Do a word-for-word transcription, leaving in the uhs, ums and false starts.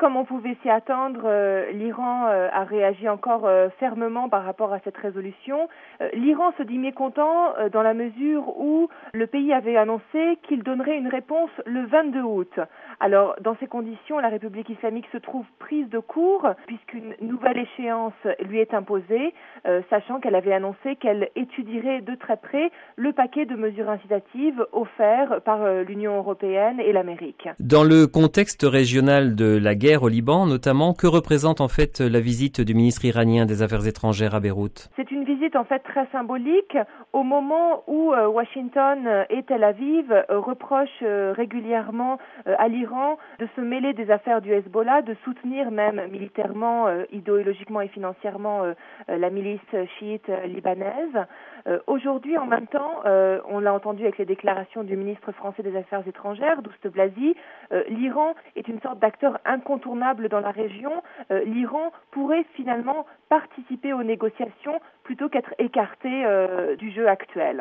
comme on pouvait s'y attendre, euh, l'Iran euh, a réagi encore euh, fermement par rapport à cette résolution. Euh, L'Iran se dit mécontent euh, dans la mesure où le pays avait annoncé qu'il donnerait une réponse le vingt-deux août. Alors, dans ces conditions, la République islamique se trouve prise de court puisqu'une nouvelle échéance lui est imposée, euh, sachant qu'elle avait annoncé qu'elle étudierait de très près le paquet de mesures incitatives offerts par euh, l'Union européenne et l'Amérique. Dans le contexte régional de la guerre au Liban, notamment, que représente en fait la visite du ministre iranien des Affaires étrangères à Beyrouth? C'est une visite en fait très symbolique au moment où euh, Washington et Tel Aviv euh, reprochent euh, régulièrement euh, à l'Iran de se mêler des affaires du Hezbollah, de soutenir même militairement, euh, idéologiquement et financièrement euh, euh, la milice chiite euh, libanaise. Euh, aujourd'hui, en même temps, euh, on l'a entendu avec les déclarations du ministre français des Affaires étrangères, Douste Blazy, euh, l'Iran est une sorte d'acteur incontournable dans la région. Euh, L'Iran pourrait finalement participer aux négociations plutôt qu'être écarté euh, du jeu actuel.